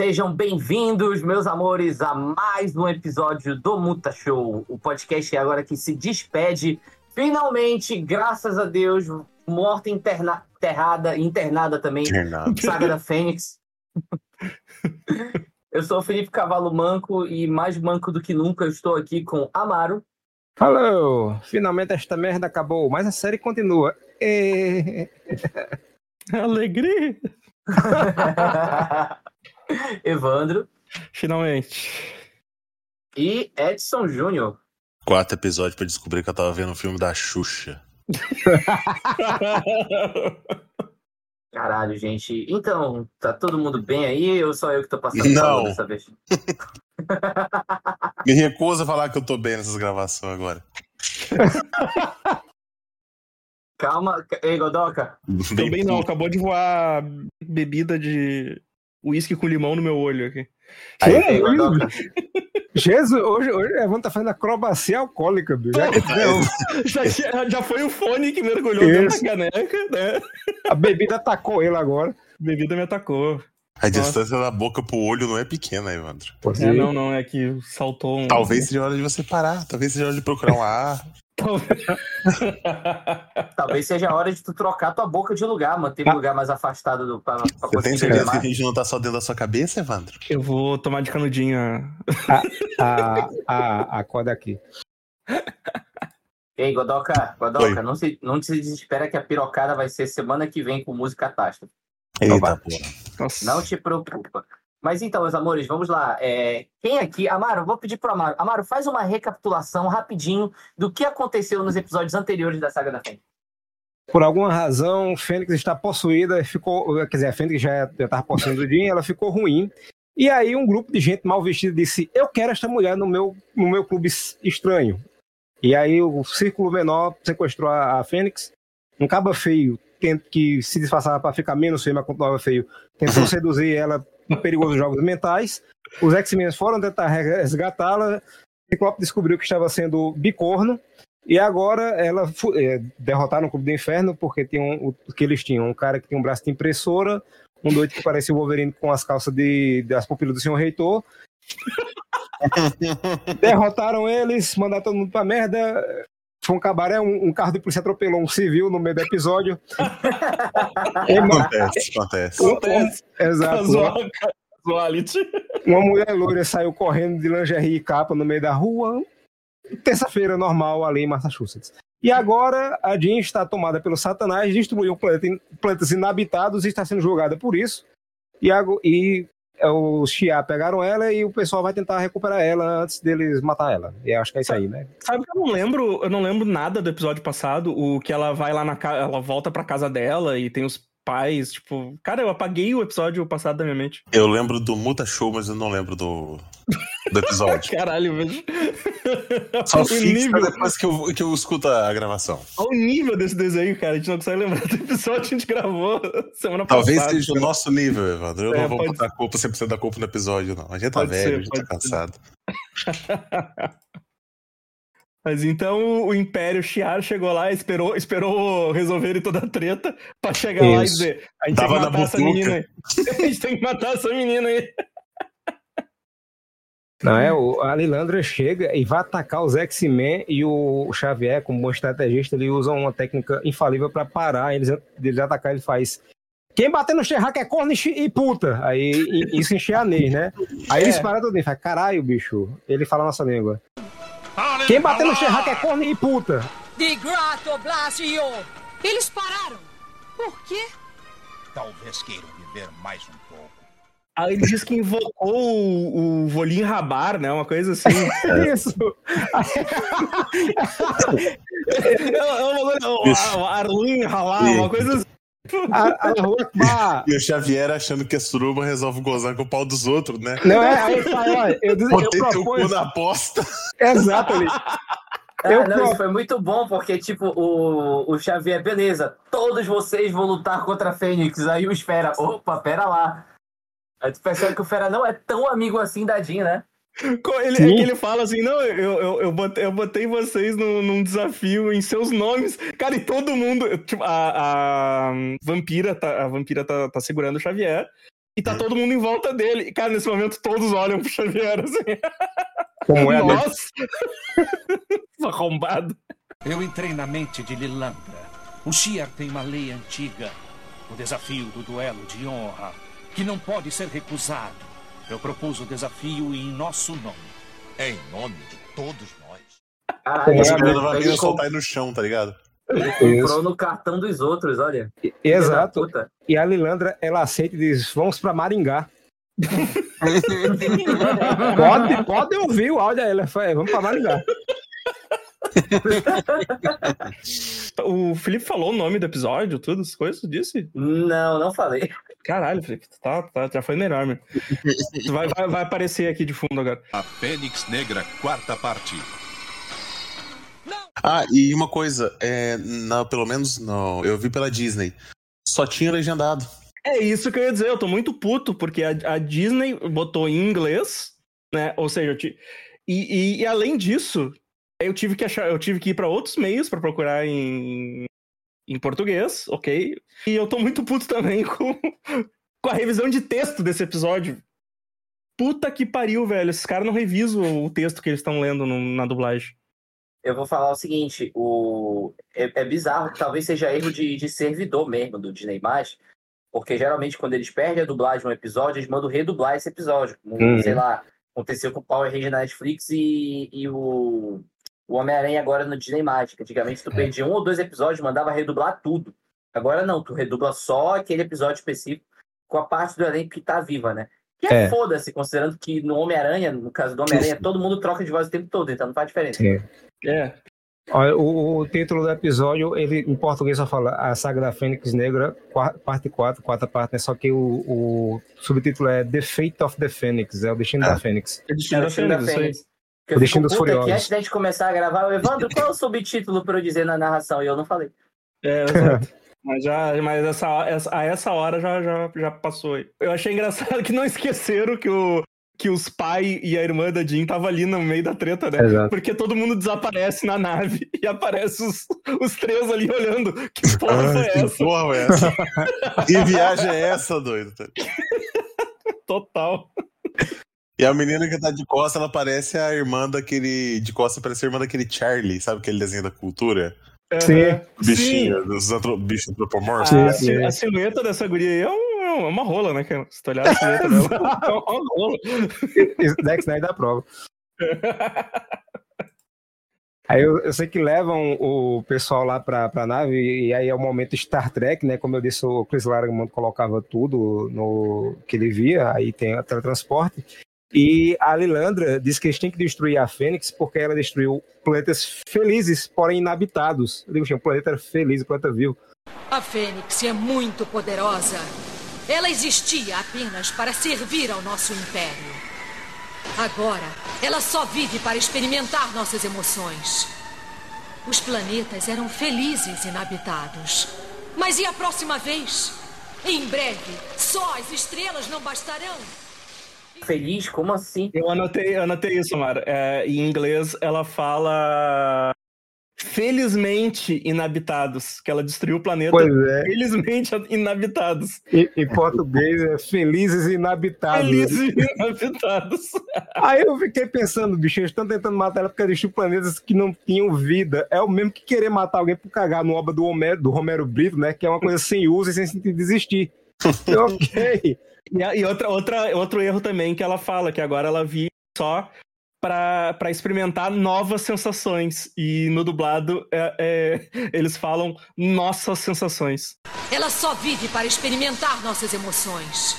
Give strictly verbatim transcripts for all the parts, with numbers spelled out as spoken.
Sejam bem-vindos, meus amores, a mais um episódio do Muta Show, o podcast agora que se despede, finalmente, graças a Deus, morta, interna, enterrada, internada também, Internado. Saga da Fênix. Eu sou o Felipe Cavalo Manco e mais manco do que nunca eu estou aqui com Amaro. Alô, finalmente esta merda acabou, mas a série continua. E... Alegria! Evandro. Finalmente. E Edson Júnior. Quatro episódios pra descobrir que eu tava vendo um filme da Xuxa. Caralho, gente. Então, tá todo mundo bem aí ou só eu que tô passando Não. calor dessa vez? Me recuso a falar que eu tô bem nessas gravações agora. Calma. Ei, Godoka. Também não, acabou de voar bebida de uísque com limão no meu olho aqui. Ei, Ei, Godoka. Jesus, hoje, hoje o Evandro tá fazendo acrobacia alcoólica, bicho. Já que- Já, já- já foi o fone que mergulhou Isso. dentro da caneca, né? A bebida atacou ele agora. Bebida me atacou. A distância da boca pro olho não é pequena, Evandro. É, não, não, é que saltou um... Talvez seja hora de você parar. Talvez seja hora de procurar um ar. Talvez. Talvez seja a hora de tu trocar tua boca de lugar, manter um lugar mais afastado do pra, pra Você tem conseguir certeza beber que a mais. gente não tá só dentro da sua cabeça, Evandro? Eu vou tomar de canudinha. A, a, a corda aqui. Ei, Godoka, Godoka, Oi. não se, não se desespera que a pirocada vai ser semana que vem com música catástrofe. Eita, vai. porra. Nossa. Não te preocupa. Mas então, meus amores, vamos lá. É, quem aqui... Amaro, vou pedir pro Amaro. Amaro, faz uma recapitulação rapidinho do que aconteceu nos episódios anteriores da Saga da Fênix. Por alguma razão, Fênix está possuída, ficou, quer dizer, a Fênix já estava possuindo o Jean, ela ficou ruim. E aí um grupo de gente mal vestida disse, eu quero esta mulher no meu, no meu clube estranho. E aí o círculo menor sequestrou a, a Fênix, um caba feio, tent- que se disfarçava para ficar menos feio, mas continuava feio, tentou seduzir ela em perigosos jogos mentais. Os X-Men foram tentar resgatá-la, o Ciclope descobriu que estava sendo bicorno, e agora ela fu- é, derrotaram o Clube do Inferno, porque tem um, o que eles tinham, um cara que tem um braço de impressora, um doido que parecia o Wolverine com as calças de, das pupilas do senhor Reitor. Derrotaram eles, mandaram todo mundo pra merda. Foi um cabaré, um, um carro de polícia atropelou um civil no meio do episódio. E, mano, Acontece, acontece. um- um- Acontece. exato. Casual, casuality. Uma mulher loira saiu correndo de lingerie e capa no meio da rua. Terça-feira normal ali em Massachusetts. E agora a Jean está tomada pelo Satanás, destruiu planeta, planetas inabitados e está sendo julgada por isso. E, ago- e os Xia pegaram ela e o pessoal vai tentar recuperar ela antes deles matar ela. E acho que é isso aí, né? Sabe que eu não lembro, eu não lembro nada do episódio passado, o que ela vai lá na casa, ela volta pra casa dela e tem os pais, tipo, cara, eu apaguei o episódio passado da minha mente. Eu lembro do Muta Show, mas eu não lembro do, do episódio. Caralho, vejo. Só o fixa nível, depois que eu, que eu escuto a gravação. olha o nível desse desenho, cara, a gente não consegue lembrar do episódio que a gente gravou semana Talvez passada. seja o nosso nível, Evandro. Eu É, não vou pode botar a culpa, cem por cento da culpa no episódio, não. A gente tá Pode velho, ser, a gente tá pode ser. cansado. Mas então o Império Shi'ar chegou lá, esperou, esperou resolverem toda a treta pra chegar lá e Isso. dizer: a gente Tava tem que na matar essa butuca. menina aí. A gente tem que matar essa menina aí. Não é? O, a Lilandra chega e vai atacar os X-Men e o, o Xavier, como bom estrategista, ele usa uma técnica infalível para parar eles antes deles atacar. Ele faz: quem bater no She-Ra é corno e chi- e puta. Aí e- isso enche a Ney, né? Aí eles É. param tudo e fala: caralho, bicho. Ele fala a nossa língua. Quem bater no She-Ra é corno e puta. De grato, Blasio! Eles pararam. Por quê? Talvez queiram viver mais um pouco. Aí ele diz que invocou o, o Volim Rabar, né? Uma coisa assim. Isso. O Arlin Halá, uma coisa assim. A, a rua Akbar. E o Xavier achando que a suruba resolve gozar com o pau dos outros, né? Não é? Aí ele fala: olha, eu, eu Botei teu cu propus. na aposta. Exato ali. Ah, Eu não, pro- isso foi muito bom, porque, tipo, o, o Xavier, beleza, todos vocês vão lutar contra a Fênix. Aí o Esfera, opa, pera lá. Aí tu percebe que o Fera não é tão amigo assim da Jean, né? Ele, é que ele fala assim: não, eu, eu, eu, botei, eu botei vocês num, num desafio em seus nomes. Cara, e todo mundo. Tipo, a, a vampira, tá, a vampira tá, tá segurando o Xavier. E tá todo mundo em volta dele. E, cara, nesse momento todos olham pro Xavier assim. Como é a Nossa! Arrombado. Eu entrei na mente de Lilandra. O Shi'ar tem uma lei antiga. O desafio do duelo de honra, que não pode ser recusado. Eu propus o desafio em nosso nome. Em nome de todos nós. Caralho, Essa ele, merda vai vir ele, soltar aí no chão, tá ligado? ele comprou no cartão dos outros, olha. E- Exato. Filha da puta. E a Lilandra, ela aceita e diz, vamos pra Maringá. pode, pode ouvir o áudio aí, ela fala, vamos pra Maringá. O Felipe falou o nome do episódio, tudo, as coisas, disse? Não, não falei. Caralho, Felipe, tá, tá, já foi melhor, meu. Vai, vai, vai aparecer aqui de fundo agora. A Fênix Negra, quarta parte. Ah, e uma coisa, é, na, pelo menos no, eu vi pela Disney, só tinha legendado. É isso que eu ia dizer, eu tô muito puto, porque a, a Disney botou em inglês, né? Ou seja, eu ti... e, e, e além disso, eu tive que achar, eu tive que ir pra outros meios pra procurar em, em português, ok? E eu tô muito puto também com, com a revisão de texto desse episódio. Puta que pariu, velho. Esses caras não revisam o texto que eles estão lendo no, na dublagem. Eu vou falar o seguinte, o... é, é bizarro, talvez seja erro de, de servidor mesmo do Disney+, porque geralmente quando eles perdem a dublagem de um episódio, eles mandam redublar esse episódio. Como, Uhum. sei lá, aconteceu com o Power Rangers na Netflix e, e o, o Homem-Aranha agora no Disney+. Antigamente tu perdia um ou dois episódios, mandava redublar tudo. Agora não, tu redubla só aquele episódio específico com a parte do elenco que tá viva, né? Que é, É. foda-se, considerando que no Homem-Aranha, no caso do Homem-Aranha, todo mundo troca de voz o tempo todo, então não faz diferença. Sim. É. Olha, o, o título do episódio, ele em português só fala A Saga da Fênix Negra, qua- parte quatro, quarta parte, né? Só que o, o subtítulo é The Fate of the Phoenix, é o destino da Fênix. É É destino o da Destino da Fênix, isso aí. Fênix. Que O eu Destino fico dos puta que Furiosos. antes da gente começar a gravar, o Evandro, qual é o subtítulo pra eu dizer na narração? E eu não falei. É, exato. Mas, já, mas essa, essa, a essa hora já, já, já passou aí. Eu achei engraçado que não esqueceram que, o, que os pai e a irmã da Jean estavam ali no meio da treta, né? Exato. Porque todo mundo desaparece na nave e aparece os, os três ali olhando. Que porra foi que essa? porra foi essa? Que viagem é essa, doido? Total. E a menina que tá de costa, ela parece a irmã daquele. De costa parece a irmã daquele Charlie, sabe aquele desenho da cultura? Sim. Aham. Bichinho, dos antro... bichos antropomorfos. Sim, A, sim. si- a silhueta dessa guria aí é, um- é uma rola, né? cara? Se tu olhar a silhueta dela, é uma rola. Zack Snyder dá prova. Aí eu, eu sei que levam o pessoal lá pra, pra nave, e aí é o momento Star Trek, né? Como eu disse, o Chris Claremont colocava tudo no que ele via, aí tem o teletransporte. E a Lilandra diz que eles têm que destruir a Fênix porque ela destruiu planetas felizes, porém inabitados. Eu digo assim, um planeta feliz, um planeta vivo. A Fênix é muito poderosa. Ela existia apenas para servir ao nosso império. Agora, ela só vive para experimentar nossas emoções. Os planetas eram felizes inabitados. Mas e a próxima vez? Em breve, só as estrelas não bastarão. Feliz? Como assim? Eu anotei, eu anotei isso, Mara. É, em inglês, ela fala felizmente inabitados, que ela destruiu o planeta. Pois é, Felizmente inabitados. em, em português é felizes e inabitados. Felizes inabitados. Aí eu fiquei pensando, bicho, eles estão tentando matar ela porque existiam planetas que não tinham vida. É o mesmo que querer matar alguém por cagar no obra do Homero, do Romero Brito, né? Que é uma coisa sem uso e sem sentido de existir. Ok. E, a- e outra, outra, outro erro também que ela fala, que agora ela vive só pra, pra experimentar novas sensações. E no dublado, é- é, eles falam nossas sensações. Ela só vive para experimentar nossas emoções.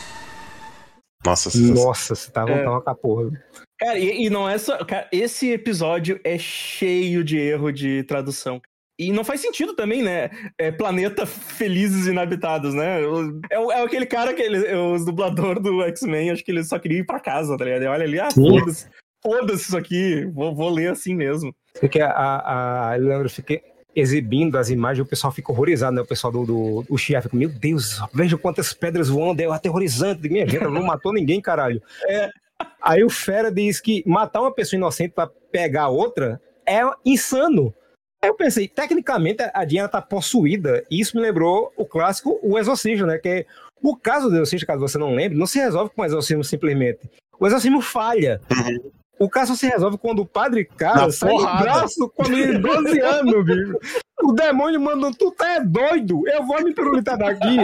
Nossa, sensação. Nossa, você tá voltando com a porra. Cara, e, e não é só... Cara, esse episódio é cheio de erro de tradução. E não faz sentido também, né? É planeta felizes inabitados, né? O- É, o- é aquele cara que ele, os dublador do X-Men, acho que ele só queria ir pra casa, tá ligado? Ele olha ali, ah, Sim. foda-se, foda-se isso aqui, vou, vou ler assim mesmo. Porque a, a, a Leandro fica exibindo as imagens, o pessoal fica horrorizado, né? O pessoal do, do o Chia fica, meu Deus, veja quantas pedras voando, é aterrorizante. Minha gente, ela não matou ninguém, caralho. É. Aí o Fera diz que matar uma pessoa inocente pra pegar outra é insano. Aí eu pensei, tecnicamente a Diana tá possuída, e isso me lembrou o clássico O Exorcista, né? Que é O caso do exorcismo, caso você não lembre, não se resolve com o exorcismo simplesmente. O exorcismo falha. Uhum. O caso se resolve quando o padre cara Na sai porrada. do braço com a menina de doze anos, bicho. O demônio mandou, tu tá é doido, eu vou me pirulitar daqui.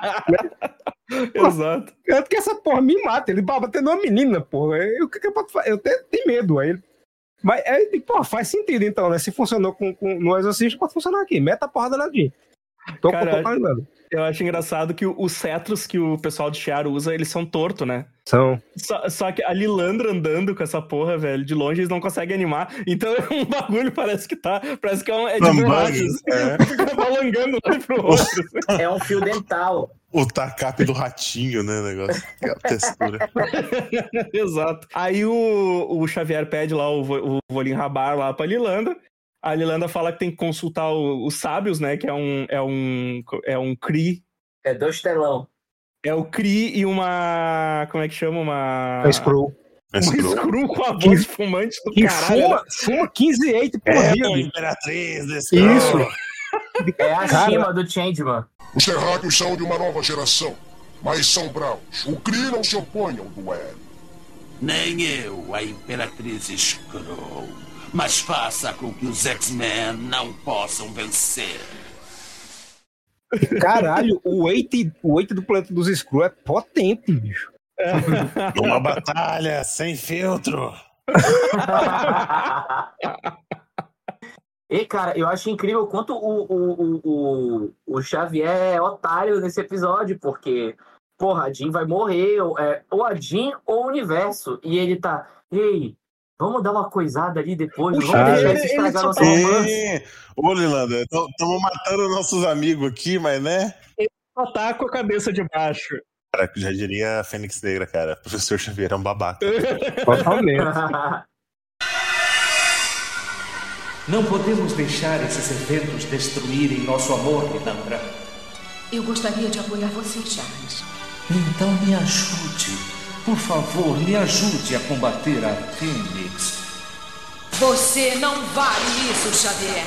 Exato. Tanto que essa porra me mata, ele vai bater numa menina, porra. Eu, o que que eu posso fazer? Eu tenho, tenho medo. Aí ele... Mas, é, pô, faz sentido então, né? Se funcionou com, com, no exorcismo, pode funcionar aqui. Meta a porra da Nadine. Tô, Cara, tô falando. Eu acho engraçado que o- os cetros que o pessoal de Shi'ar usa, eles são tortos, né? São. Só, só que a Lilandra andando com essa porra, velho, de longe eles não conseguem animar. Então é um bagulho, parece que tá. Parece que é, um, é de Lambantes, borracha. assim. é. Fica balangando um pro outro. assim. É um fio dental. O tacape do ratinho, né? Negócio. Aquela textura. Exato. Aí o, o Xavier pede lá o, vo- o Volim Rabar lá pra Lilandra. A Lilandra fala que tem que consultar o- os sábios, né? Que é um. É um. É um Kree. É dois telão. É o Kree e uma. Como é que chama? Uma. É Screw. Mas Uma pro- Screw com a voz fumante do Que caralho. né? fuma, fuma quinze e oito por É, dia, a bicho. imperatriz desse Isso. É a Cara. Shima do Changeman. Os terráqueos são de uma nova geração, mas são bravos. O Kree não se opõe ao duelo. Nem eu, a Imperatriz Skrull. Mas faça com que os X-Men não possam vencer. Caralho, o weight, o weight do planeta dos Screw é potente, bicho. Uma batalha sem filtro. E, cara, eu acho incrível quanto o, o, o, o, o Xavier é otário nesse episódio, porque, porra, a Jean vai morrer, ou, é, ou a Jean ou o universo. E ele tá, ei, vamos dar uma coisada ali depois, O vamos Xavier, deixar ele- isso ele estragar só nosso tá- romance. Sim. Ô, Lilanda, estamos matando nossos amigos aqui, mas né? Só tá com a cabeça de baixo. Cara, já diria a Fênix Negra, cara. O professor Xavier é um babaca. Totalmente. Não podemos deixar esses eventos destruírem nosso amor, Lilandra. Eu gostaria de apoiar você, Charles. Então me ajude. Por favor, me ajude a combater a Fênix. Você não vale isso, Xavier.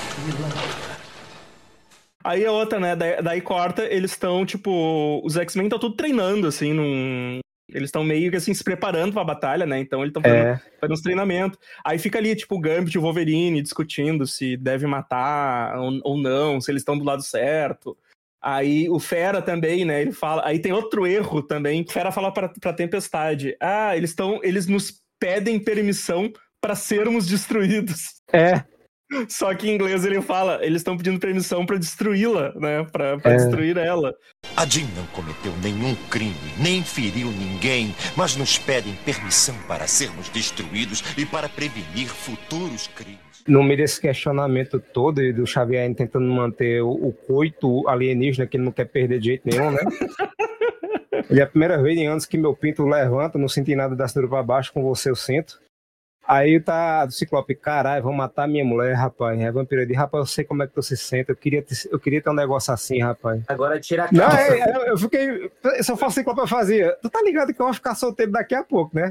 Aí a outra, né? Daí, daí corta, eles estão, tipo. Os X-Men estão tudo treinando, assim, num. Eles estão meio que assim se preparando pra batalha, né? Então eles estão fazendo, É. fazendo uns treinamentos. Aí fica ali, tipo, o Gambit e o Wolverine discutindo se deve matar ou, ou não, se eles estão do lado certo. Aí o Fera também, né? Ele fala. Aí tem outro erro também. O Fera fala pra, pra Tempestade: Ah, eles estão. Eles nos pedem permissão pra sermos destruídos. É. Só que em inglês ele fala, eles estão pedindo permissão pra destruí-la, né? Pra, pra É. destruir ela. A Jean não cometeu nenhum crime, nem feriu ninguém, mas nos pedem permissão para sermos destruídos e para prevenir futuros crimes. No meio desse questionamento todo e do Xavier tentando manter o, o coito alienígena que ele não quer perder de jeito nenhum, né? E é a primeira vez em anos que meu pinto levanta, não senti nada da cintura pra baixo, com você eu sinto. Aí tá o Ciclope, caralho, vão matar minha mulher, rapaz. É vampiro de rapaz, eu sei como é que tu se sente. Eu queria ter, eu queria ter um negócio assim, rapaz. Agora tira a Não, calça. é, é, eu fiquei. Se eu fosse Ciclope, eu fazia. Tu tá ligado que eu vou ficar solteiro daqui a pouco, né?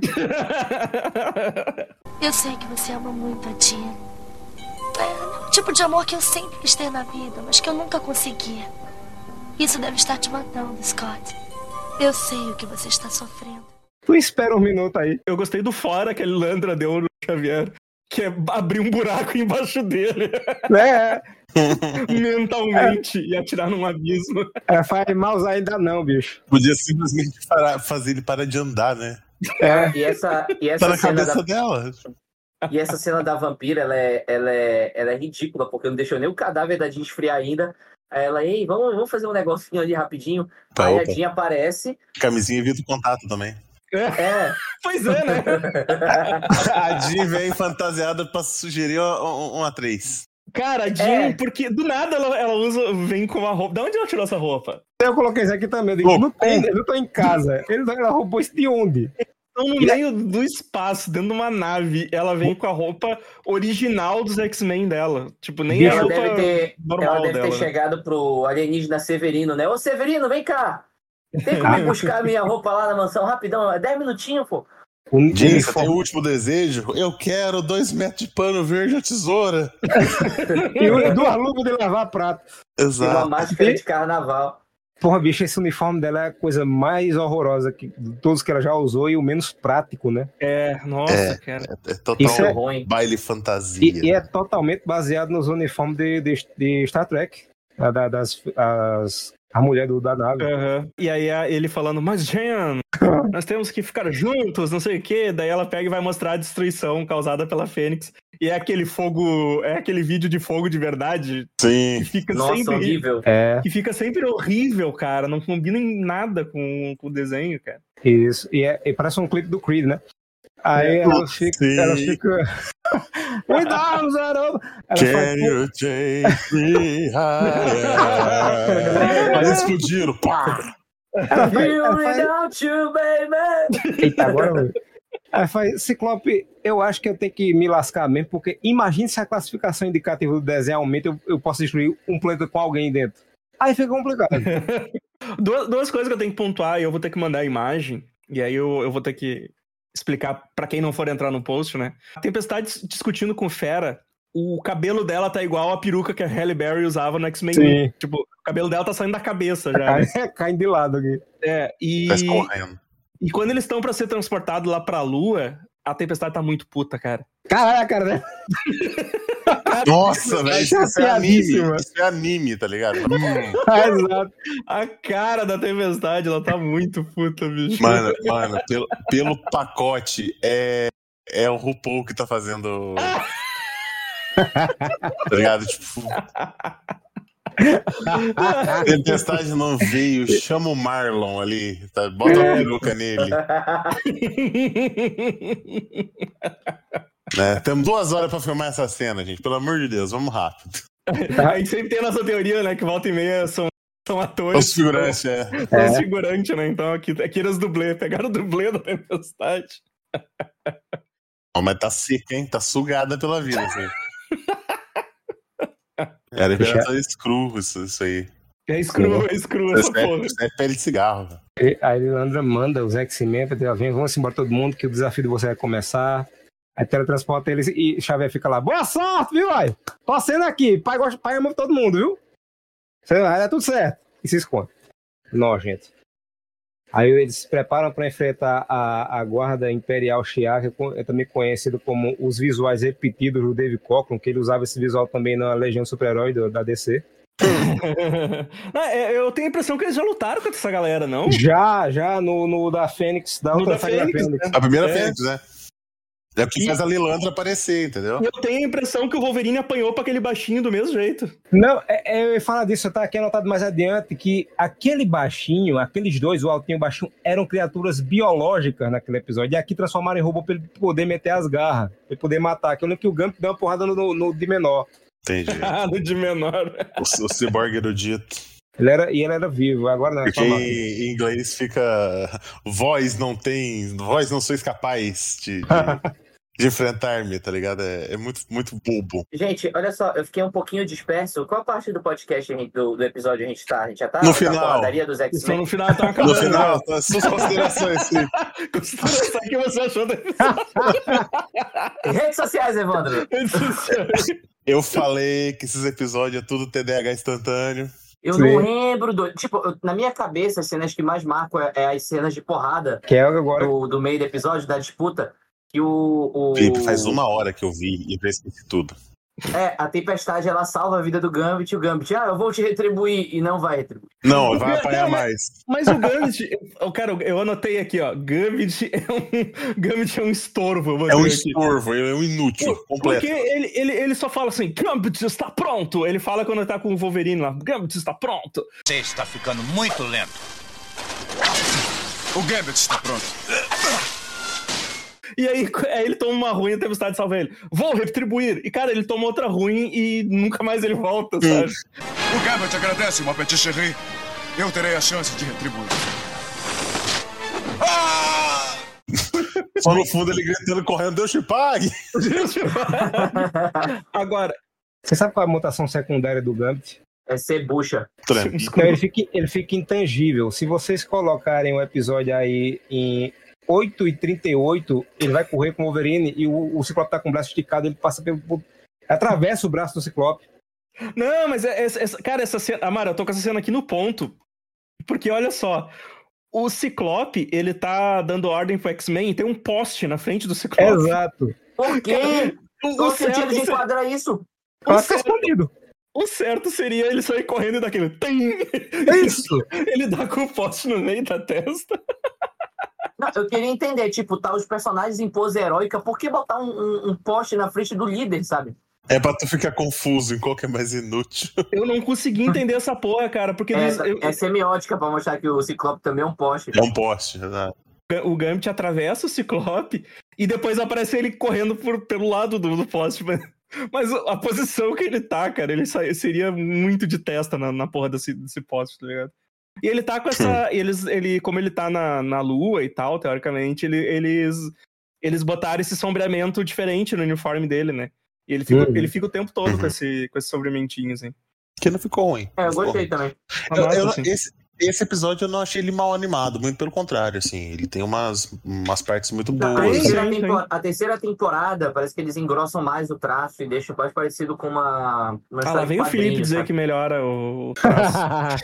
Eu sei que você ama muito a Jean. É o tipo de amor que eu sempre quis ter na vida, mas que eu nunca consegui. Isso deve estar te matando, Scott. Eu sei o que você está sofrendo. Tu espera um minuto aí. Eu gostei do fora que a Lilandra deu no Xavier, que é abrir um buraco embaixo dele, É, mentalmente, e atirar num abismo. é faz mal ainda não, bicho. Podia simplesmente parar, fazer ele parar de andar, né? É. E essa, e Tá essa na cena cabeça da, dela. e essa cena da vampira, ela é, ela, é, ela é ridícula, porque não deixou nem o cadáver da Jean esfriar ainda. Aí ela, ei, vamos, vamos fazer um negocinho ali rapidinho. Tá, Aí opa. a Jean aparece. Camisinha evita o contato também. É. Pois é, né? A Jean vem fantasiada pra sugerir um, um atriz. Cara, a Jean, É. porque do nada ela, ela usa, vem com uma roupa. Da onde ela tirou essa roupa? Eu coloquei isso aqui também. Eu digo, Pô, não tem, eu não tô em casa. Ele, ela roubou isso de onde? Estão no meio do espaço, dentro de uma nave. Ela vem com a roupa original dos X-Men dela. Tipo, nem a Ela roupa deve ter, normal ela deve dela. ter né? chegado pro alienígena Severino, né? Ô, Severino, vem cá! Tem como ir buscar minha roupa lá na mansão rapidão? É dez minutinhos, pô. O Jean, você uniforme- tem o último desejo? Eu quero dois metros de pano verde a tesoura. E o- duas luvas de lavar prato. Tem uma Exato. máscara de carnaval. Porra, bicho, esse uniforme dela é a coisa mais horrorosa que, de todos que ela já usou e o menos prático, né? É, nossa, É, cara. é, é total Isso é ruim. baile fantasia. E, e é totalmente baseado nos uniformes de, de, de Star Trek. Da, da- das, as, a mulher do, da nave. Aham. E aí a- ele falando, mas Jen, nós temos que ficar juntos, não sei o quê. Daí ela pega e vai mostrar a destruição causada pela Fênix. E é aquele fogo, é aquele vídeo de fogo de verdade. Sim. Que fica Nossa, sempre horrível. É, Que fica sempre horrível, cara. Não combina em nada com, com o desenho, cara. isso. E, é, e parece um clipe do Creed, né? Aí ela fica. Sim. Ela fica. We down, Zero! Ela Can faz, you take me higher? Aí explodiram. Pá! ela faz, You ela faz, without you, baby. eita, agora. Meu. Ela faz, Ciclope, eu acho que eu tenho que me lascar mesmo, porque imagine se a classificação indicativa do desenho aumenta, eu, eu posso destruir um planeta com alguém dentro. Aí fica complicado. Duas, duas coisas que eu tenho que pontuar e eu vou ter que mandar a imagem. E aí eu, eu vou ter que explicar pra quem não for entrar no post, né? A Tempestade discutindo com o Fera. O cabelo dela tá igual a peruca que a Halle Berry usava no X-Men. Sim. Tipo, o cabelo dela tá saindo da cabeça já. Cai, Né? caindo de lado aqui. É, e... Tá escorrendo. E quando eles estão pra ser transportados lá pra Lua, a Tempestade tá muito puta, cara. Caralho, cara, né? Nossa, velho, isso é anime. chateadíssima. Isso é anime, tá ligado? Hum. Ah, exato. A cara da Tempestade, ela tá muito puta, bicho. Mano, mano, pelo, pelo pacote, é, é o RuPaul que tá fazendo. Tá ligado? Tipo. Tempestade não veio, chama o Marlon ali, tá? Bota a peruca nele. Né? Temos duas horas pra filmar essa cena, gente. Pelo amor de Deus, vamos rápido. A gente sempre tem a nossa teoria, né? Que volta e meia são, são atores. Os figurantes, é. São É. os figurantes, né? Então aqui, aqui eram os dublês. Pegaram o dublê da Tempestade. Ó, mas tá seca, hein? Tá sugada pela vida, assim. Era Imperator Screw, isso, isso aí. É screw, é screw essa Isso é, porra. isso é pele de cigarro. velho. E a Lilandra manda os X-Men pra dizer, vem, vamos embora todo mundo, que o desafio de você vai começar. Aí teletransporta eles e Xavier fica lá, boa sorte, viu, aí? Tô sendo aqui, pai gosta, pai ama todo mundo, viu? Vai dar tudo certo. E se esconde. Nojento. Aí eles se preparam para enfrentar a, a guarda imperial Shi'ar, que é também conhecido como os visuais repetidos do Dave Cockrum, que ele usava esse visual também na Legião Super-Herói do- da D C. Ah, é, eu tenho a impressão que eles já lutaram contra essa galera, não? Já, já no, no da Fênix, da No outra da saga da Fênix, Fênix. A primeira É. Fênix, né? É o que E- faz a Lilandra aparecer, entendeu? Eu tenho a impressão que o Wolverine apanhou pra aquele baixinho do mesmo jeito. Não, é, é, eu ia falar disso, tá aqui anotado mais adiante, que aquele baixinho, aqueles dois, o altinho e o baixinho, eram criaturas biológicas naquele episódio, e aqui transformaram em robô pra ele poder meter as garras, pra ele poder matar, que eu lembro que o Gump deu uma porrada no, no de menor. Entendi. Ah, no de menor. O, o cyborg erudito. Ele era, e ele era vivo, agora não, é Porque só máquina. em inglês fica. Voz não tem. Voz não sois capaz de, de, de enfrentar-me, tá ligado? É, é muito, muito bobo. Gente, olha só, eu fiquei um pouquinho disperso. Qual parte do podcast, a gente- do, do episódio a gente tá? A gente já tá No na final. porradaria dos Então X-Men? no final tá acabando. No final, tá, suas considerações, sim. Consideração que você achou da Redes sociais, Evandro. Eu falei que esses episódios é tudo T D A H instantâneo. Eu Sim. não lembro do. Tipo, eu- na minha cabeça, as cenas que mais marcam é, é as cenas de porrada Que é agora. do, do meio do episódio, da disputa. Que o. o Felipe, faz uma hora que eu vi e eu esqueci tudo. É, a Tempestade ela salva a vida do Gambit e o Gambit, ah, eu vou te retribuir. E não vai retribuir. Não, vai apanhar mais. Mas o Gambit, eu, cara, eu anotei aqui, ó. Gambit é um, Gambit é um estorvo. eu vou É um dizer aqui. estorvo, ele é um inútil completo. Porque ele, ele, ele só fala assim, Gambit está pronto. Ele fala quando tá com o Wolverine lá, Gambit está pronto. Você está ficando muito lento. O Gambit está pronto. E aí, aí ele toma uma ruim e a Tempestade salva ele. Vou retribuir. E, cara, ele toma outra ruim e nunca mais ele volta, sabe? O Gambit agradece, uma petit chérie. Eu terei a chance de retribuir. Ah! Só no fundo ele gritando, correndo, Deus te pague! Agora, Você sabe qual é a mutação secundária do Gambit? É ser bucha. Não, ele, fica, ele fica intangível. Se vocês colocarem o episódio aí em oito e trinta e oito, ele vai correr com o Wolverine e o, o Ciclope tá com o braço esticado, ele passa pelo. Atravessa o braço do Ciclope. Não, mas é, essa, essa- cara, essa cena. Amara, eu tô com essa cena aqui no ponto. Porque olha só, o Ciclope, ele tá dando ordem pro X-Men e tem um poste na frente do Ciclope. Exato. Por quê? Qual o sentido de enquadrar isso? Ela fica escondido. O certo seria ele sair correndo e dar aquele... É isso. Ele dá com o poste no meio da testa. Não, eu queria entender, tipo, tá os personagens em pose heróica, por que botar um, um, um poste na frente do líder, sabe? É pra tu ficar confuso em qual que é mais inútil. Eu não consegui entender essa porra, cara, porque... É, eles, eu... é semiótica pra mostrar que o Ciclope também é um poste. É um poste, exato. O Gambit atravessa o Ciclope e depois aparece ele correndo por, pelo lado do, do poste. Mas a posição que ele tá, cara, ele seria muito de testa na, na porra desse, desse poste, tá ligado? E ele tá com essa... Eles, ele, como ele tá na, na lua e tal, teoricamente, ele, eles, eles botaram esse sombreamento diferente no uniforme dele, né? E ele fica, uhum. ele fica o tempo todo uhum. com, esse, com esse sombreamentinho, assim. Que não ficou ruim. É, eu gostei também. Eu, eu, assim. esse, esse episódio eu não achei ele mal animado, muito pelo contrário, assim. Ele tem umas, umas partes muito boas. A terceira, temporada, a terceira temporada, parece que eles engrossam mais o traço e deixam mais parecido com uma... uma ah, lá vem o Felipe dizer sabe? Que melhora o traço.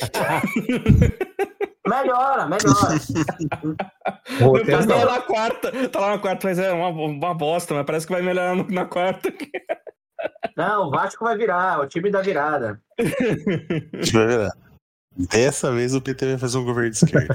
Melhora, melhora. Mas tá lá na quarta, tá lá na quarta, mas é uma, uma bosta, mas parece que vai melhorar na quarta. Não, o Vasco vai virar, o time da virada. Vai virar. Dessa vez o P T vai fazer um governo de esquerda.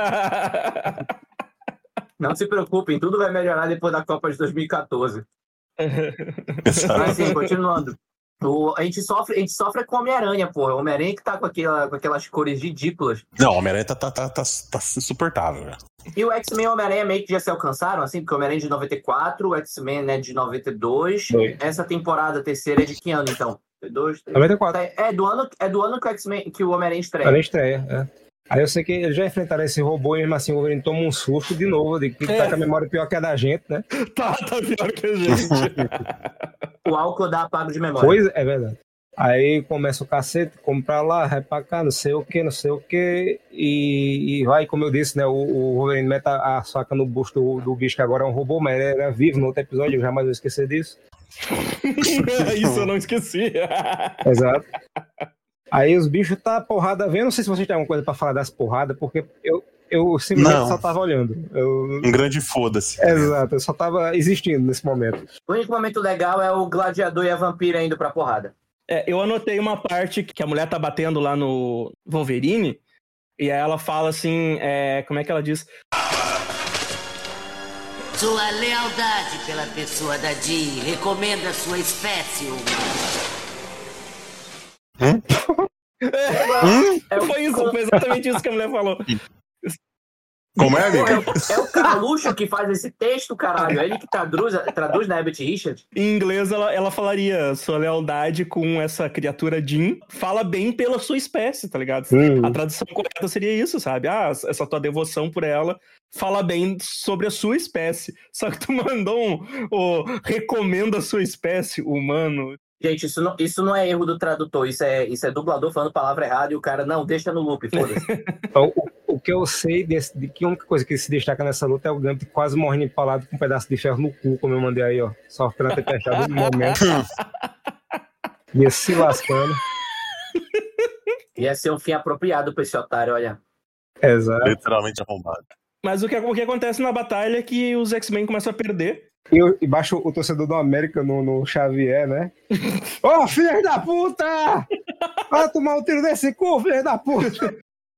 Não se preocupem, tudo vai melhorar depois da Copa de dois mil e catorze. Mas sim, continuando. O, a, gente sofre, a gente sofre com o Homem-Aranha, porra. O Homem-Aranha que tá com, aquela, com aquelas cores ridículas. Não, o Homem-Aranha tá, tá, tá, tá, tá insuportável, né? E o X-Men e o Homem-Aranha meio que já se alcançaram, assim, porque o Homem-Aranha é de noventa e quatro, o X-Men é de noventa e dois. Oi. Essa temporada, a terceira, é de que ano, então? dois, três, noventa e quatro. É do ano, é do ano que o X-Men, que o Homem-Aranha estreia. Ele estreia, é. Aí eu sei que eles já enfrentaram esse robô e mesmo assim o Wolverine toma um susto de novo, de que é. Tá com a memória pior que a da gente, né? Tá, tá pior que a gente. O álcool dá apago de memória. Pois é, verdade. Aí começa o cacete, como pra lá, vai pra cá, não sei o que, não sei o que, e, e vai, como eu disse, né, o, o Wolverine mete a, a faca no busto do, do bicho, que agora é um robô, mas ele era vivo no outro episódio, eu jamais vou esquecer disso. Isso eu não esqueci. Exato. Aí os bichos tá porrada vendo, não sei se vocês têm alguma coisa pra falar das porradas, porque eu, eu simplesmente não. Só tava olhando. Eu... Um grande foda-se. Exato, eu só tava existindo nesse momento. O único momento legal é o gladiador e a vampira indo pra porrada. É, eu anotei uma parte que a mulher tá batendo lá no Wolverine, e aí ela fala assim, é, como é que ela diz? Sua lealdade pela pessoa da Jean recomenda sua espécie humana. Hum? É, hum? Foi isso, foi exatamente isso que a mulher falou. Como é, amigo? É, o, é o Carluxo que faz esse texto, caralho. É ele que traduz, traduz na Herbert Richards. Em inglês, ela, ela falaria sua lealdade com essa criatura Jean fala bem pela sua espécie, tá ligado? Uhum. A tradução correta seria isso, sabe? Ah, essa tua devoção por ela fala bem sobre a sua espécie. Só que tu mandou um, um recomenda a sua espécie, humano. Gente, isso não, isso não é erro do tradutor, isso é, isso é dublador falando palavra errada e o cara, não, deixa no loop, foda-se. o, o que eu sei desse, de que a única coisa que se destaca nessa luta é o Gambit quase morrendo empalado com um pedaço de ferro no cu, como eu mandei aí, ó. Só pela tempestade no momento. Ia se lascando. Ia ser um fim apropriado pra esse otário, olha. Exato. Literalmente arrombado. Mas o que, o que acontece na batalha é que os X-Men começam a perder. E, e baixa o, o torcedor do América no, no Xavier, né? Ô, oh, filho da puta! Vai tomar um tiro desse cu, filho da puta!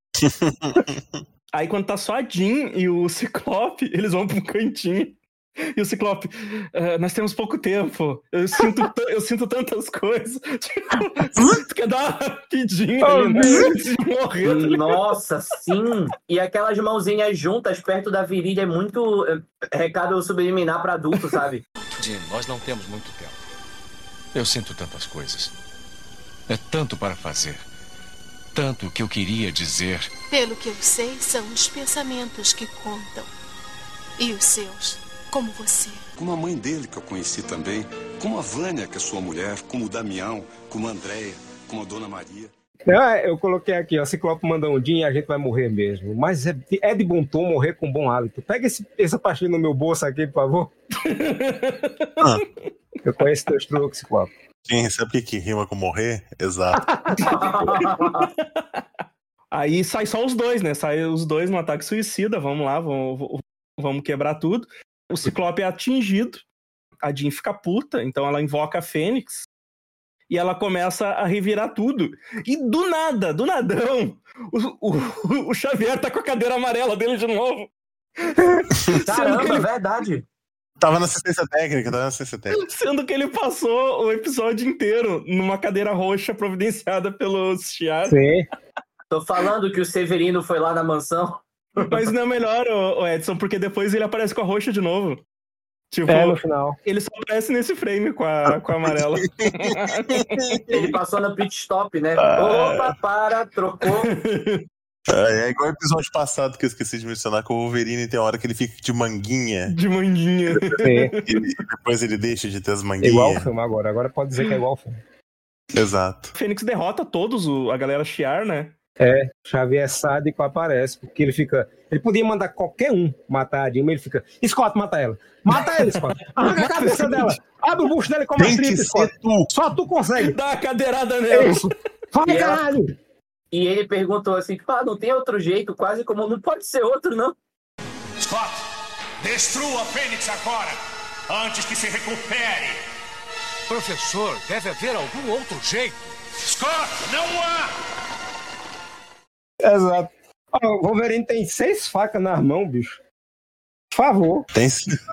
Aí quando tá só a Jean e o Ciclope, eles vão pro cantinho. E o Ciclope, uh, nós temos pouco tempo. Eu sinto, eu sinto tantas coisas. Tipo, tu quer dar uma rapidinha oh, ali, né? De morrer. Nossa, sim! E aquelas mãozinhas juntas perto da virilha é muito é, recado subliminar pra adulto, sabe? Jim, nós não temos muito tempo. Eu sinto tantas coisas. É tanto para fazer. Tanto que eu queria dizer. Pelo que eu sei, são os pensamentos que contam. E os seus. Como você. Como a mãe dele, que eu conheci também. Como a Vânia, que é sua mulher. Como o Damião. Como a Andréia. Como a Dona Maria. Ah, eu coloquei aqui, ó. Ciclope manda um dia e a gente vai morrer mesmo. Mas é, é de bom tom morrer com bom hálito. Pega esse, essa pastilha no meu bolso aqui, por favor. Ah. Eu conheço teus truques, Ciclope. Sim, sabe o que, que rima com morrer? Exato. Aí sai só os dois, né? Sai os dois no ataque suicida, vamos lá, vamos, vamos quebrar tudo. O Ciclope é atingido, a Jean fica puta, então ela invoca a Fênix e ela começa a revirar tudo. E do nada, do nadão, o, o, o Xavier tá com a cadeira amarela dele de novo. Caramba, ele... é verdade. Tava na assistência técnica, tava na assistência técnica. Sendo que ele passou o episódio inteiro numa cadeira roxa providenciada pelos Shi'ar. Sim. Tô falando que o Severino foi lá na mansão. Mas não é melhor, o Edson, porque depois ele aparece com a roxa de novo. Tipo, é, no final. Ele só aparece nesse frame com a, com a amarela. Ele passou no pit stop, né? Opa, para, trocou. É igual o episódio passado que eu esqueci de mencionar, que o Wolverine tem uma hora que ele fica de manguinha. De manguinha. E depois ele deixa de ter as manguinhas. É igual o filme agora, agora pode dizer que é igual o filme. Exato. Fênix derrota todos, o, a galera Shi'ar, né? É, Xavier sádico aparece, porque ele fica... Ele podia mandar qualquer um matar a Jean, mas ele fica... Scott, mata ela. Mata ele, Scott. Arranca a cabeça dela. Abre o bucho dela e come a tripa, Scott. Tu. Só tu consegue. Dá uma cadeirada nela. Isso. Vai, caralho. Ela... E ele perguntou assim, tipo, ah, não tem outro jeito, quase como não pode ser outro, não. Scott, destrua a Fênix agora, antes que se recupere. Professor, deve haver algum outro jeito. Scott, não há! Exato. O Wolverine tem seis facas nas mãos, bicho. Por favor. Tem...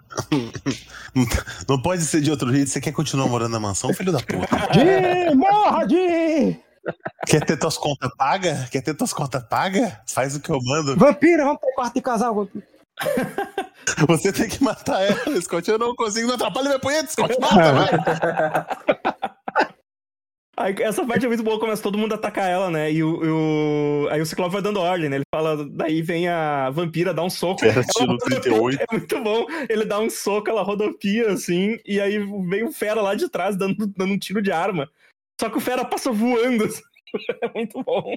Não pode ser de outro jeito. Você quer continuar morando na mansão, filho da puta? Jim, morra, Jim! Quer ter tuas contas pagas? Quer ter tuas contas pagas? Faz o que eu mando. Vampira, vamos ter quarto de casal, vampiro. Você tem que matar ela, Scott. Eu não consigo, não atrapalha minha punheta, Scott. Mata, vai. Aí, essa parte é muito boa, começa todo mundo a atacar ela, né? E o, o... aí o Ciclope vai dando ordem, né? Ele fala, daí vem a vampira, dá um soco. Ela tira o trinta e oito. É muito bom. Ele dá um soco, ela rodopia, assim, e aí vem o Fera lá de trás dando, dando um tiro de arma. Só que o Fera passa voando. Assim. É muito bom.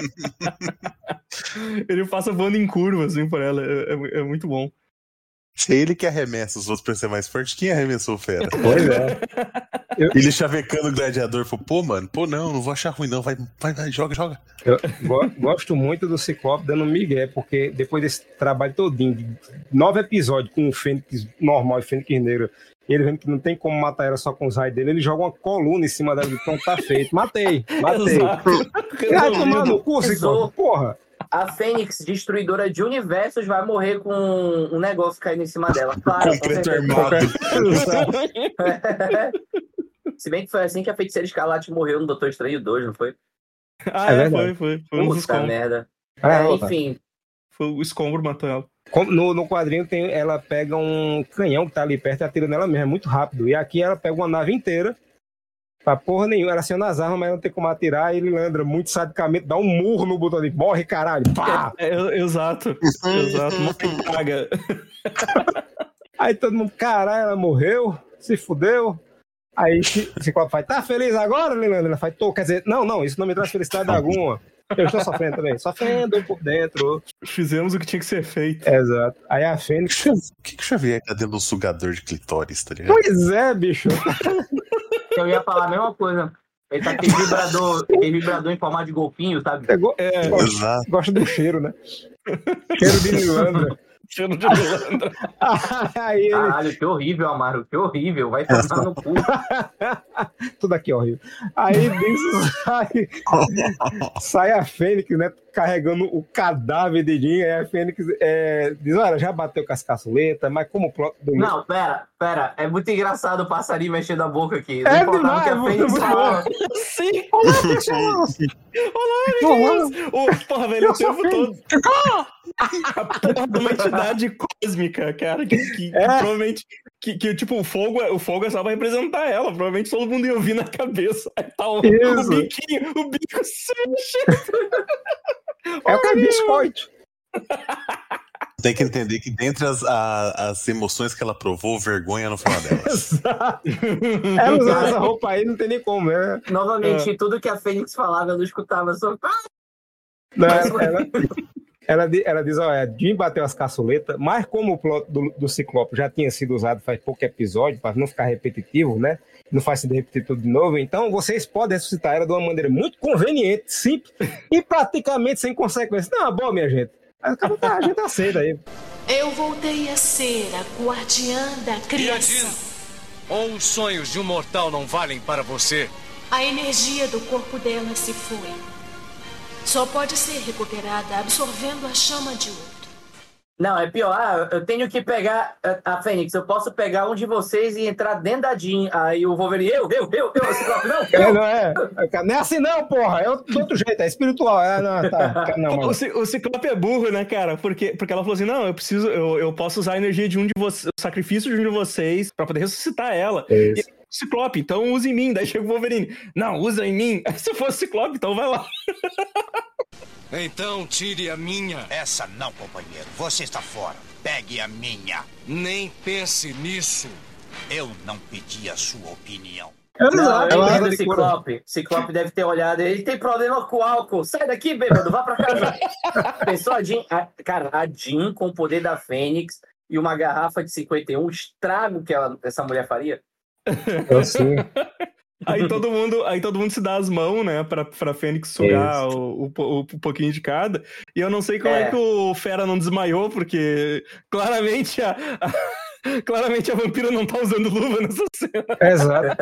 Ele passa voando em curva, assim, por ela. É, é, é muito bom. Se é ele que arremessa os outros pra ser mais forte, quem arremessou o Fera? Pois é. Eu... Ele chavecando o gladiador, falou, pô, mano, pô, não, não vou achar ruim, não. Vai, vai, vai, joga, joga. Eu go- gosto muito do Ciclope dando migué, porque depois desse trabalho todinho, de nove episódios com o Fênix normal e Fênix Negro, ele vendo que não tem como matar ela só com os raios dele, ele joga uma coluna em cima dela e pronto, tá feito. Matei, matei. Vai tomar no cu, Ciclope, porra. A Fênix, destruidora de universos, vai morrer com um negócio caindo em cima dela. Claro. Concreto armado. Se bem que foi assim que a Feiticeira Escarlate morreu no Doutor Estranho dois, não foi? Ah, é, é foi, foi. Foi um dos Puta merda. Ah, é, enfim. Foi o escombro matou ela. No, no quadrinho tem, ela pega um canhão que tá ali perto e atira nela mesmo, é muito rápido. E aqui ela pega uma nave inteira, pra porra nenhuma, ela aciona as armas, mas não tem como atirar, e ele Landra muito sadicamente, dá um murro no botão ali, morre caralho, pá! É, é, exato, exato, morre praga. Aí todo mundo, caralho, ela morreu, se fudeu. Aí o Ciclope faz, tá feliz agora, Lilandra? Ela faz, tô, quer dizer, não, não, isso não me traz felicidade alguma. Eu estou sofrendo também, sofrendo por dentro. Fizemos o que tinha que ser feito. Exato. Aí a Fênix... O que, que o Xavier tá dentro de um sugador de clitóris, tá ligado? Pois é, bicho. Eu ia falar a mesma coisa. Ele tá com aquele vibrador, aquele vibrador em formato de golfinho, sabe? É, go- É, gosta, exato. gosta do cheiro, né? Cheiro de Lilandra. cheiro de Lilandra. Aí ele... Caralho, que horrível, Amaro, que horrível. Vai tomar no cu. Tudo aqui é horrível. Aí disso sai, sai a Fênix, né? Carregando o cadáver de Jean. Aí a Fênix é, diz: olha, já bateu com as caçuletas, mas como o plot do. Não, pera, pera. É muito engraçado o passarinho mexendo a boca aqui. É Não importava demais, que a muito Fênix bom. falava. Sim! Olá, pessoas! Olá, meninos! Oh, porra, velho, o tempo todo. A porra de uma entidade cósmica, cara, que, que, que É. provavelmente. Que, que, tipo, o fogo, o fogo é só pra representar ela. Provavelmente todo mundo ia ouvir na cabeça. Aí tá o, o Isso. biquinho, o bico se mexendo. É o que é biscoito. Tem que entender que dentre as, a- as emoções que ela provou, vergonha não foi uma delas. Exato. Ela usando essa roupa aí, não tem nem como, né? Novamente, tudo que a Fênix falava, eu não escutava. Só... Não, ela, ela, Ela, ela diz, olha, Jean bateu as caçuletas, mas como o plot do, do Ciclope já tinha sido usado faz pouco episódio, para não ficar repetitivo, né? Não faz sentido repetir tudo de novo, então vocês podem ressuscitar ela de uma maneira muito conveniente, simples e praticamente sem consequências. Não, bom, minha gente. A gente aceita aí. Eu voltei a ser a guardiã da criação. Ou os sonhos de um mortal não valem para você? A energia do corpo dela se foi. Só pode ser recuperada absorvendo a chama de outro. Não, é pior. Ah, eu tenho que pegar a Fênix. Eu posso pegar um de vocês e entrar dentro da Jean. Aí o Wolverine, eu, eu, eu, eu, Ciclope, não, eu. É, não é. Não é assim não, porra. É do outro jeito, é espiritual. É, não, tá. Não, o, o Ciclope é burro, né, cara? Porque, porque ela falou assim, não, eu preciso, eu, eu posso usar a energia de um de vocês, o sacrifício de um de vocês pra poder ressuscitar ela. É e, Ciclope, então use em mim. Daí chega o Wolverine, não, usa em mim. Se fosse Ciclope, então vai lá. Então tire a minha. Essa não, companheiro. Você está fora. Pegue a minha. Nem pense nisso. Eu não pedi a sua opinião. Não, eu entendo o Ciclope. Ciclope deve ter olhado. Ele tem problema com álcool. Sai daqui, bêbado. Vá pra casa. Pensou a Jean... A, cara, a Jean com o poder da Fênix e uma garrafa de cinquenta e um, o estrago que ela, essa mulher faria. Eu sim. Aí todo mundo, aí todo mundo se dá as mãos, né, pra, pra Fênix sugar o, o, o, o pouquinho de cada. E eu não sei como é, é que o Fera não desmaiou, porque claramente a, a, claramente a vampira não tá usando luva nessa cena. Exato.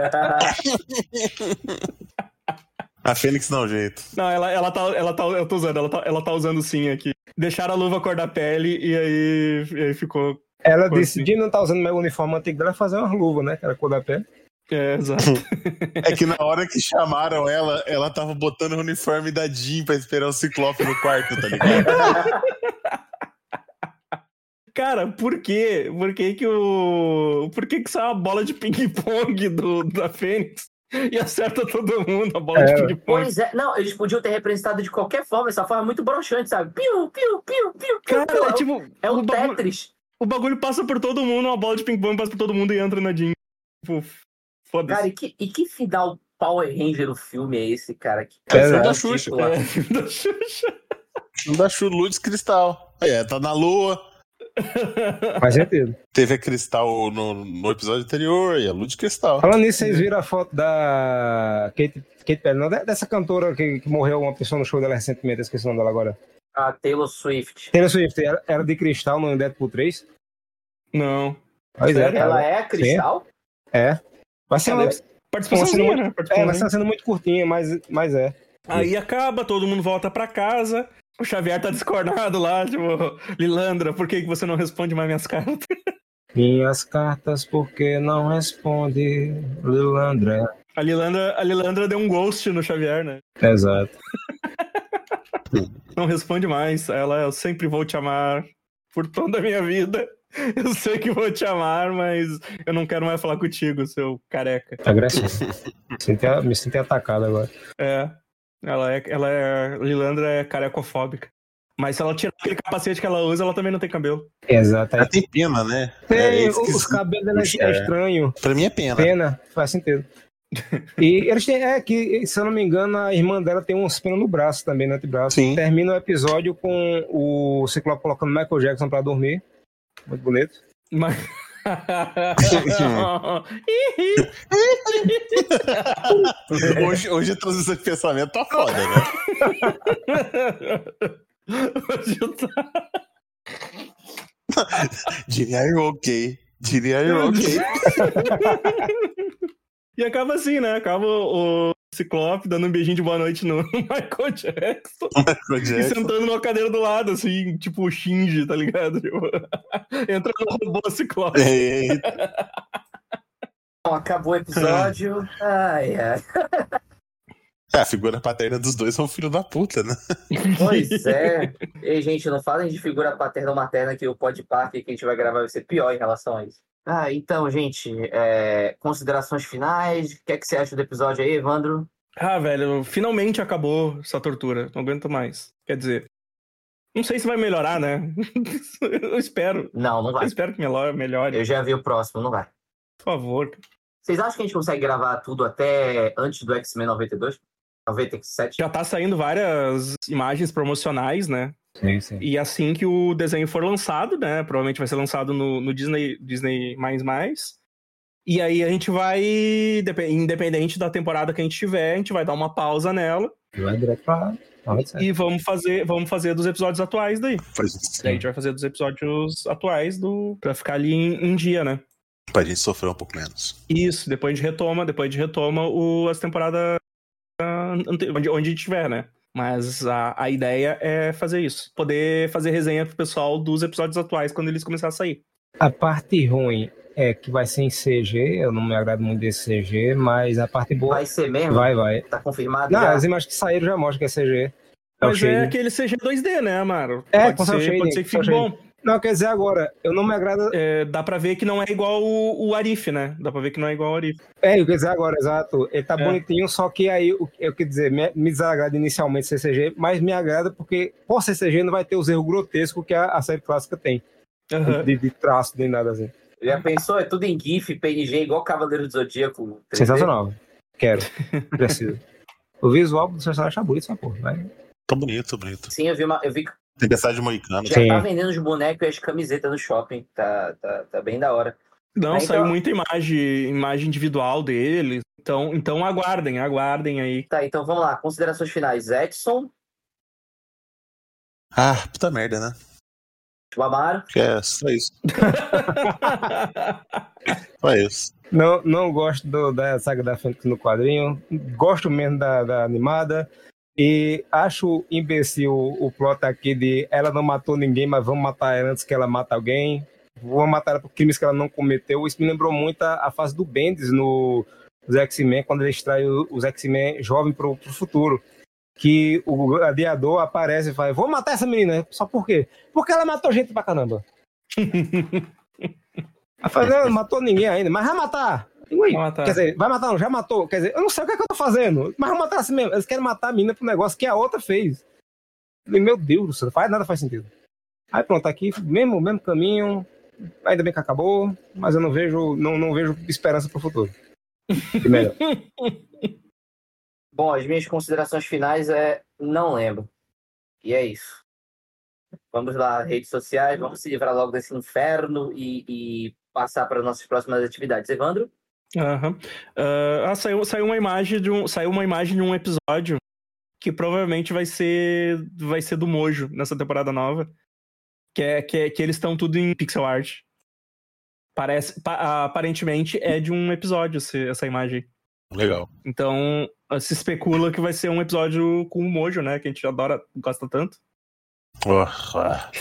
A Fênix não, jeito. Não, ela, ela, tá, ela tá. Eu tô usando, ela tá, ela tá usando sim aqui. Deixaram a luva cor da pele e aí, e aí ficou. Ela ficou disse: assim. de não tá usando meu uniforme antigo dela, fazer umas luvas, né? Que era cor da pele. É, exato. É que na hora que chamaram ela, ela tava botando o uniforme da Jean pra esperar o Ciclope no quarto, tá ligado? Cara, por quê? Por que que o... Por que que sai uma bola de ping-pong do, da Fênix e acerta todo mundo a bola é. de ping-pong? Pois é. Não, eles podiam ter representado de qualquer forma. Essa forma é muito broxante, sabe? Piu, piu, piu, piu, piu. Cara, é tipo... É um bagulho, Tetris. O bagulho passa por todo mundo, uma bola de ping-pong passa por todo mundo e entra na Jean. Tipo... Foda-se. Cara, e que, e que final Power Ranger do filme é esse, cara? Que é, é da Xuxa. É, da Xuxa. Da Xuxa, Luz Cristal. É, tá na lua. Faz sentido. Teve a Cristal no, no episódio anterior e a Luz de Cristal. Falando nisso, vocês viram a foto da Kate, Kate Perry, não, dessa cantora que, que morreu uma pessoa no show dela recentemente, esqueci o nome dela agora. A Taylor Swift. Taylor Swift, era, era de cristal no Deadpool três? Não. Pois é, ela é cristal? Sim. É. Vai ser uma, participação, muito, né? É, vai ser uma cena muito curtinha, mas, mas é. Aí acaba, todo mundo volta pra casa. O Xavier tá discordado lá, tipo, Lilandra, por que você não responde mais minhas cartas? Minhas cartas, por que não responde, Lilandra? A Lilandra, a Lilandra deu um ghost no Xavier, né? Exato. Não responde mais. Ela, eu sempre vou te amar por toda a minha vida. Eu sei que vou te amar, mas eu não quero mais falar contigo, seu careca. Agressivo. Me senti atacado agora. É. Ela é. Ela é. Lilandra é carecofóbica. Mas se ela tirar aquele capacete que ela usa, ela também não tem cabelo. Exato. Ela tem pena, né? Tem, é, os cabelos dela é, é estranho. Pra mim é pena. Pena, faz sentido. E eles têm, é que, se eu não me engano, a irmã dela tem uns penas no braço também, no antebraço. Sim. Termina o episódio com o Ciclope colocando Michael Jackson pra dormir. Muito bonito. Mas... hoje, hoje a transição de pensamento tá foda, né? Hoje eu tá... Diria eu ok. Diria eu ok. E acaba assim, né? Acaba o Ciclope dando um beijinho de boa noite no Michael Jackson. Michael Jackson. E sentando numa cadeira do lado, assim, tipo o Shinji, tá ligado? Tipo, entra no robô Ciclope. Bom, acabou o episódio. Ai, ai. É, a figura paterna dos dois são filho da puta, né? Pois é. Ei, gente, não falem de figura paterna ou materna, que o Podpah que a gente vai gravar vai ser pior em relação a isso. Ah, então, gente, é... considerações finais. O que é que você acha do episódio aí, Evandro? Ah, velho, finalmente acabou essa tortura. Não aguento mais. Quer dizer, não sei se vai melhorar, né? Eu espero. Não, não vai. Eu espero que melhore. Eu já vi o próximo, não vai. Por favor. Vocês acham que a gente consegue gravar tudo até antes do X-Men noventa e dois? noventa e sete? Já tá saindo várias imagens promocionais, né? Sim, sim. E assim que o desenho for lançado, né? Provavelmente vai ser lançado no, no Disney, Disney mais mais. E aí a gente vai, independente da temporada que a gente tiver, a gente vai dar uma pausa nela. Vai direto pra... E, e vamos fazer, vamos fazer dos episódios atuais daí. Faz isso. Daí a gente vai fazer dos episódios atuais do, pra ficar ali em, em dia, né? Pra gente sofrer um pouco menos. Isso, depois a gente retoma, depois a gente retoma o, as temporadas uh, onde, onde a gente tiver, né? Mas a, a ideia é fazer isso. Poder fazer resenha pro pessoal dos episódios atuais quando eles começarem a sair. A parte ruim é que vai ser em C G, eu não me agrado muito desse C G, mas a parte boa... Vai ser mesmo? Vai, vai. Tá confirmado? Não, já? as imagens que saíram já mostram que é C G. É mas é aquele C G dois D, né, Amaro? É, pode com ser, shading, pode ser que fique bom. Não, quer dizer, agora, eu não me agrada... É, dá pra ver que não é igual o, o Arif, né? Dá pra ver que não é igual o Arif. É, eu quer dizer agora, exato. Ele tá É. bonitinho, só que aí, o- eu quero dizer, me, me desagrada inicialmente ser C G, mas me agrada porque, por ser C G, não vai ter os erros grotescos que a, a série clássica tem. Uhum. De, de traço, nem nada assim. Já pensou? É tudo em GIF, P N G, igual Cavaleiro do Zodíaco. três D? Sensacional. Quero. Preciso. O visual do personagem tá bonito, essa porra. Vai. Tá bonito, tá bonito. Sim, eu vi, uma, eu vi que Tempestade Moicana. já tá vendendo os bonecos e as camisetas no shopping. Tá, tá, tá bem da hora. Não, Aí, saiu então- muita imagem, imagem individual dele. Então, então aguardem, aguardem aí. Tá, então vamos lá. Considerações finais. Edson, Ah, puta merda, né? Amaro. Que é só isso. Só isso. Não, não gosto do- da saga da Fênix no quadrinho. Gosto mesmo da, da animada. E acho imbecil o plot aqui de ela não matou ninguém, mas vamos matar ela antes que ela mate alguém. Vamos matar ela por crimes que ela não cometeu. Isso me lembrou muito a, a fase do Bendis no os X-Men, quando ele extrai o- os X-Men jovens pro, pro futuro. Que o gladiador aparece e fala: vou matar essa menina. Só por quê? Porque ela matou gente pra caramba. Ela fala: não, não matou ninguém ainda, mas vai matar. Ui, Vai matar. Quer dizer, vai matar, não, já matou. Quer dizer, eu não sei o que, é que eu tô fazendo, mas vou matar assim mesmo. Eles querem matar a menina pro negócio que a outra fez. Falei, meu Deus do céu, não faz nada, faz sentido. Aí pronto, aqui, mesmo, mesmo caminho, ainda bem que acabou, mas eu não vejo, não, não vejo esperança pro futuro. E melhor. Bom, as minhas considerações finais é não lembro. E é isso. Vamos lá, redes sociais, vamos se livrar logo desse inferno e, e passar para nossas próximas atividades. Evandro? Aham. Ah, ah, saiu, saiu uma imagem de um, saiu uma imagem de um episódio que provavelmente vai ser vai ser do Mojo nessa temporada nova, que é que, é, que eles estão tudo em pixel art. Parece, pa- aparentemente é de um episódio esse- essa imagem. Legal. Então se especula que vai ser um episódio com o Mojo, né? Que a gente adora, gosta tanto. Oh, ah.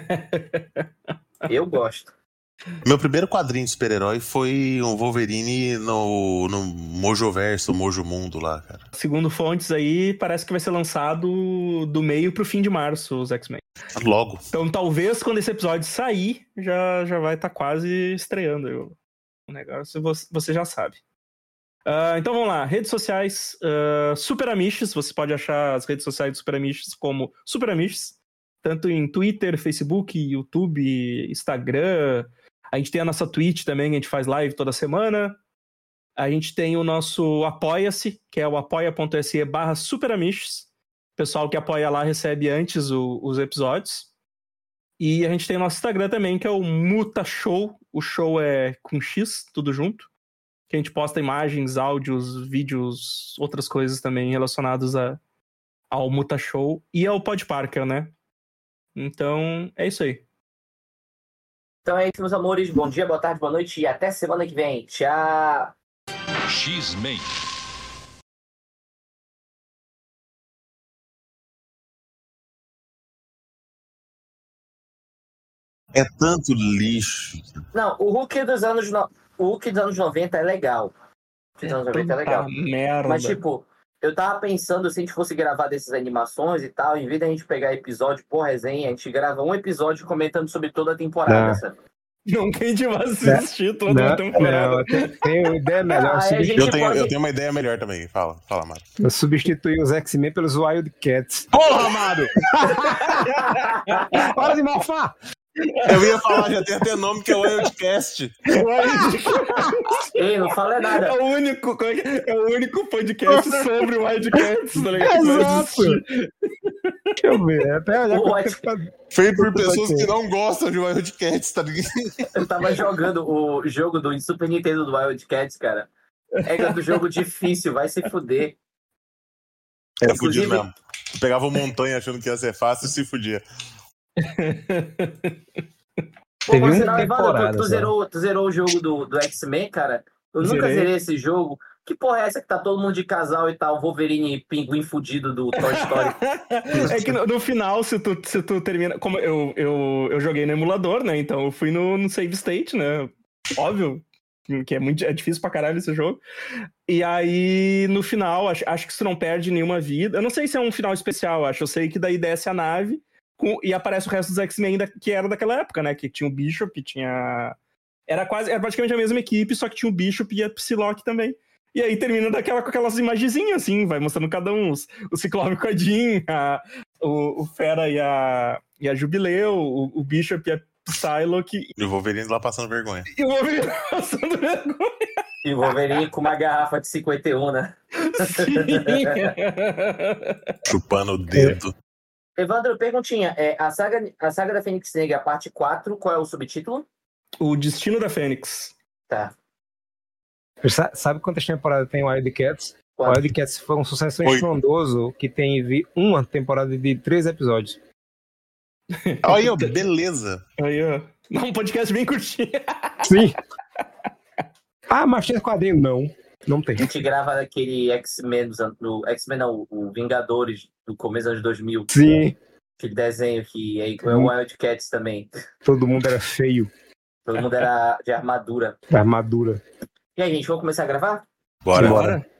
Eu gosto. Meu primeiro quadrinho de super-herói foi um Wolverine no, no Mojoverso, Mojo Mundo lá, cara. Segundo fontes aí, parece que vai ser lançado do meio pro fim de março os X-Men. Logo. Então talvez quando esse episódio sair, já, já vai estar quase estreando eu- o negócio, você, você já sabe. Ah, então vamos lá, redes sociais, uh, Super Amiches, você pode achar as redes sociais do Super Amiches como Super Amiches, tanto em Twitter, Facebook, YouTube, Instagram. A gente tem a nossa Twitch também, a gente faz live toda semana. A gente tem o nosso Apoia-se, que é o apoia.se barra superamiches. O pessoal que apoia lá recebe antes o- os episódios. E a gente tem o nosso Instagram também, que é o Muta Show. O show é com X, tudo junto. Que a gente posta imagens, áudios, vídeos, outras coisas também relacionadas a, ao Muta Show e ao Podparker, né? Então, é isso aí. Então é isso, meus amores. Bom dia, boa tarde, boa noite e até semana que vem. Tchau. X-Men. É tanto lixo. Não, o Hulk dos anos, no... o Hulk dos anos noventa é legal. O Hulk dos anos noventa é legal. Puta merda. Mas, tipo, eu tava pensando, se a gente fosse gravar dessas animações e tal, em vez da gente pegar episódio por resenha, a gente grava um episódio comentando sobre toda a temporada, Não. sabe? Não que a gente vai assistir toda Não, a temporada. não, tem, tem uma ideia melhor. Ah, a substitu- gente Eu tenho, pode- eu tenho uma ideia melhor também. Fala, fala, Mário. Eu substituí os X-Men pelos Wildcats. Porra, Amado! Hora de morfar! Eu ia falar, já tem até nome que é o Wildcast. Ei, não fala nada. É o único, é o único podcast sobre o Wildcats, tá ligado? Exato. Deixa eu ver. Até olhar O Wild... Feito por pessoas que não gostam de Wildcats, tá ligado? Eu tava jogando o jogo do Super Nintendo do Wildcats, cara. É do jogo difícil, vai se fuder. É fudido mesmo. Pegava uma montanha achando que ia ser fácil e se fudia. Pô, Teve você uma não, Evandro, temporada tu, tu, só. zerou, tu zerou o jogo do, do X-Men, cara? Eu nunca Zerei. zerei esse jogo. Que porra é essa que tá todo mundo de casal e tal? Wolverine e pinguim fudido do Toy Story. É que no, no final, se tu, se tu termina. Como eu, eu, eu joguei no emulador, né? Então eu fui no, no save state, né? Óbvio. Que é, muito, é difícil pra caralho esse jogo. E aí, no final, acho, acho que você não perde nenhuma vida. Eu não sei se é um final especial, acho. Eu sei que daí desce a nave com, e aparece o resto dos X-Men da, que era daquela época, né? Que tinha o Bishop, tinha. Era quase. Era praticamente a mesma equipe, só que tinha o Bishop e a Psylocke também. E aí termina daquela, com aquelas imagenzinhas, assim, vai mostrando cada um. Os, o Ciclope com a Jean, a, o, o Fera e a, e a Jubileu, o, o Bishop e a Psylocke. E o Wolverine lá passando vergonha. E o Wolverine passando vergonha. E o Wolverine com uma garrafa de cinquenta e um, né? Chupando o dedo. Evandro, perguntinha. É, a, saga, a saga da Fênix Negra, parte quatro, qual é o subtítulo? O Destino da Fênix. Tá. Sa- Sabe quantas temporadas tem o Wildcats? O Wildcats foi um sucesso Oito. estrondoso que tem vi- uma temporada de três episódios. Aí, ó, beleza. Aí, ó. Não, um podcast bem curtinho. Sim. Ah, mas tem quadrinho? Não. Não tem. A gente grava aquele X-Men, dos an- do X-Men não, o Vingadores do começo dos anos dois mil. Sim. Aquele desenho que é, é o Wildcats também. Todo mundo era feio. Todo mundo era de armadura. Da armadura. E aí, gente, vamos começar a gravar? Bora. Bora.